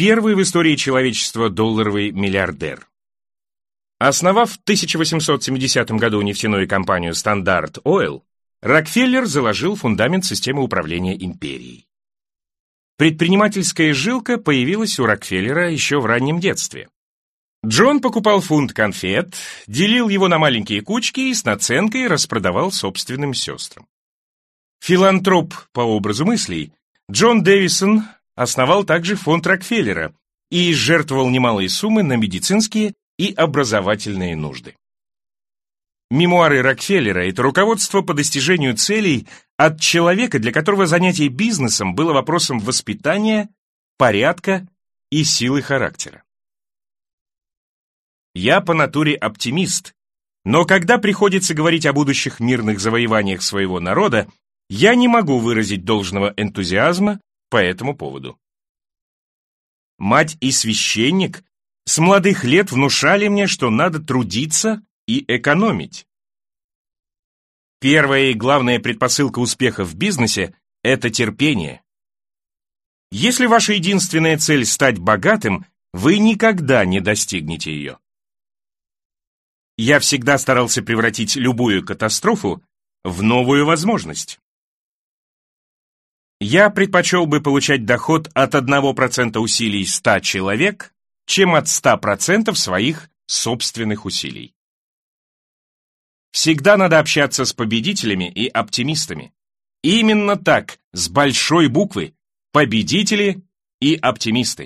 Первый в истории человечества долларовый миллиардер. Основав в 1870 году нефтяную компанию Standard Oil, Рокфеллер заложил фундамент системы управления империей. Предпринимательская жилка появилась у Рокфеллера еще в раннем детстве. Джон покупал фунт конфет, делил его на маленькие кучки и с наценкой распродавал собственным сестрам. Филантроп по образу мыслей, Джон Дэвисон основал также фонд Рокфеллера и жертвовал немалые суммы на медицинские и образовательные нужды. Мемуары Рокфеллера – это руководство по достижению целей от человека, для которого занятие бизнесом было вопросом воспитания, порядка и силы характера. Я по натуре оптимист, но когда приходится говорить о будущих мирных завоеваниях своего народа, я не могу выразить должного энтузиазма по этому поводу. Мать и священник с молодых лет внушали мне, что надо трудиться и экономить. Первая и главная предпосылка успеха в бизнесе – это терпение. Если ваша единственная цель – стать богатым, вы никогда не достигнете ее. Я всегда старался превратить любую катастрофу в новую возможность. Я предпочел бы получать доход от 1% усилий 100 человек, чем от 100% своих собственных усилий. Всегда надо общаться с победителями и оптимистами. Именно так, с большой буквы, победители и оптимисты.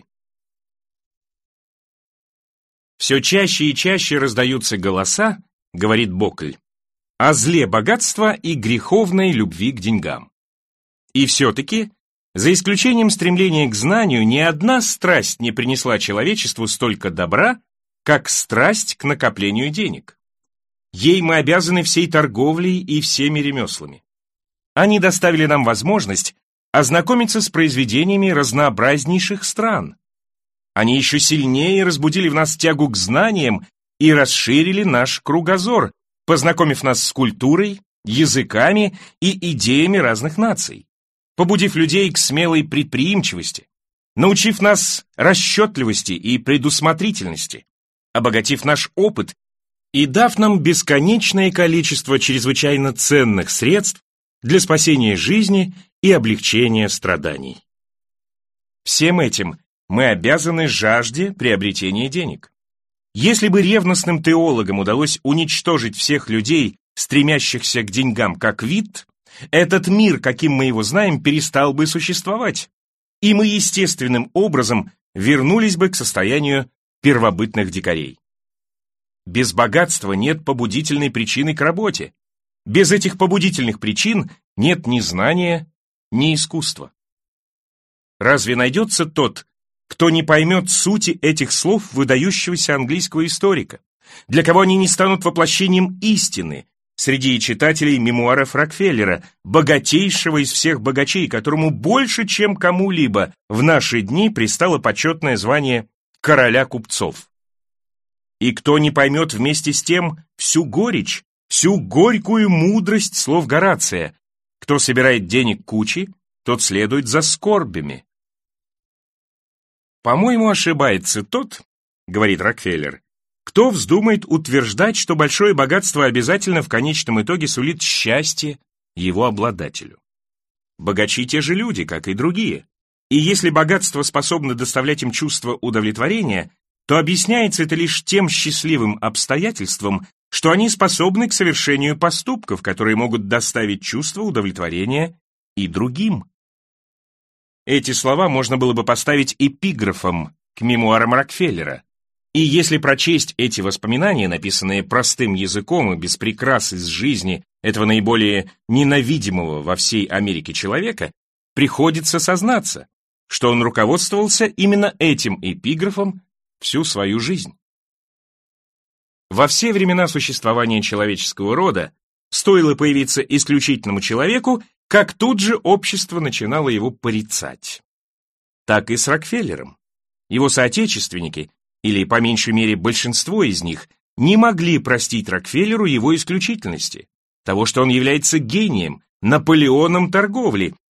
Все чаще и чаще раздаются голоса, говорит Бокль, о зле богатства и греховной любви к деньгам. И все-таки, за исключением стремления к знанию, ни одна страсть не принесла человечеству столько добра, как страсть к накоплению денег. Ей мы обязаны всей торговлей и всеми ремеслами. Они доставили нам возможность ознакомиться с произведениями разнообразнейших стран. Они еще сильнее разбудили в нас тягу к знаниям и расширили наш кругозор, познакомив нас с культурой, языками и идеями разных наций, побудив людей к смелой предприимчивости, научив нас расчетливости и предусмотрительности, обогатив наш опыт и дав нам бесконечное количество чрезвычайно ценных средств для спасения жизни и облегчения страданий. Всем этим мы обязаны жажде приобретения денег. Если бы ревностным теологам удалось уничтожить всех людей, стремящихся к деньгам как вид, этот мир, каким мы его знаем, перестал бы существовать, и мы естественным образом вернулись бы к состоянию первобытных дикарей. Без богатства нет побудительной причины к работе. Без этих побудительных причин нет ни знания, ни искусства. Разве найдется тот, кто не поймет сути этих слов выдающегося английского историка, для кого они не станут воплощением истины среди читателей мемуаров Рокфеллера, богатейшего из всех богачей, которому больше, чем кому-либо в наши дни пристало почетное звание короля купцов? И кто не поймет вместе с тем всю горечь, всю горькую мудрость слов Горация: кто собирает денег кучи, тот следует за скорбями. По-моему, ошибается тот, говорит Рокфеллер, кто вздумает утверждать, что большое богатство обязательно в конечном итоге сулит счастье его обладателю. Богачи те же люди, как и другие. И если богатство способно доставлять им чувство удовлетворения, то объясняется это лишь тем счастливым обстоятельством, что они способны к совершению поступков, которые могут доставить чувство удовлетворения и другим. Эти слова можно было бы поставить эпиграфом к мемуарам Рокфеллера. И если прочесть эти воспоминания, написанные простым языком и без прикрас из жизни этого наиболее ненавидимого во всей Америке человека, приходится сознаться, что он руководствовался именно этим эпиграфом всю свою жизнь. Во все времена существования человеческого рода стоило появиться исключительному человеку, как тут же общество начинало его порицать. Так и с Рокфеллером. Его соотечественники, или по меньшей мере большинство из них, не могли простить Рокфеллеру его исключительности, того, что он является гением, Наполеоном торговли,